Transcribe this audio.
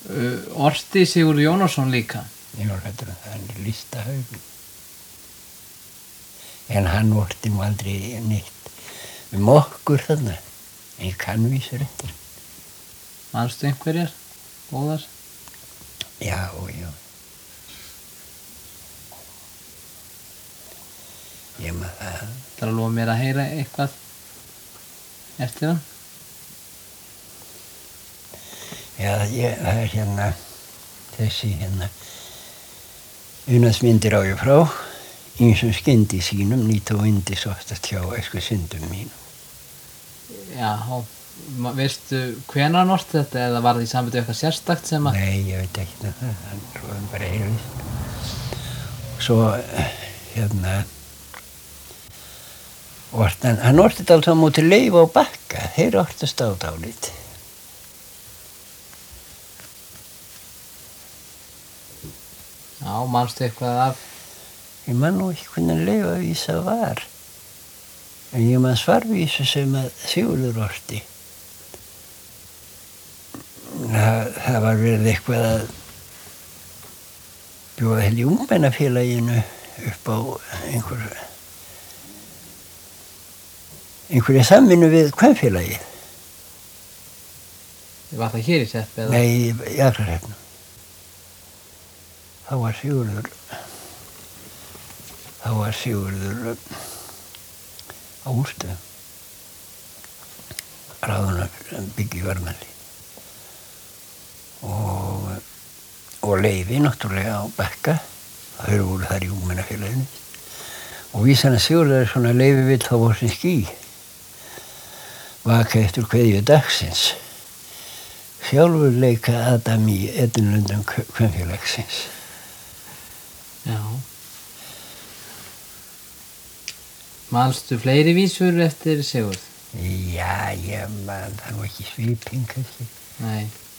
Orti Sigurður Jónasson líka. Ég var hættur að það er listahaugur. En hann orti nú aldrei neitt okkur þarna. Ég kann vísur eftir. Manstu einhverjar góðar? Já. Ég maður það. Það er að lofa mér að heyra eitthvað eftir hann. Já, það er hérna, þessi hérna, unaðsmyndir á ég frá, ýmsum skyndi sínum, nýta og yndis oftast hjá syndum mín. Já, veistu hvenær hann orti þetta eða var það í sambandi eitthvað sérstakt sem að... Nei, ég veit ekki það, hann tróðum bara heyrðist. Svo, hérna, hann orti þetta alltaf á móti Leif á Bakka, þeir ortast á dálítið. Já, manstu eitthvað af... Ég man nú ekki hvernig Leifavísa var. En ég man Svarvísu sem að Sigurður orti. Það var verið eitthvað að bjóða í ungmennafélaginu upp á einhverja samvinnu við kvenfélagið. Var það hér í Seppi eða? Nei, í Akrahreppnum. Þá var Sigurður á Úrstöðum, ráðinn byggja í Varmalli og Leifi náttúrulega á Bakka, þau voru þar í ungmennafélaginu og vísan að Sigurður svona Leifi vill þá vor sem ský vaka eftir kveðju dagsins sjálfur leika Adam í Edinlundum kvenfélagsins. Já. Manstu fleiri vísur eftir Sigurð? Já, ég man það nú ekki svipinn kannski. Nei.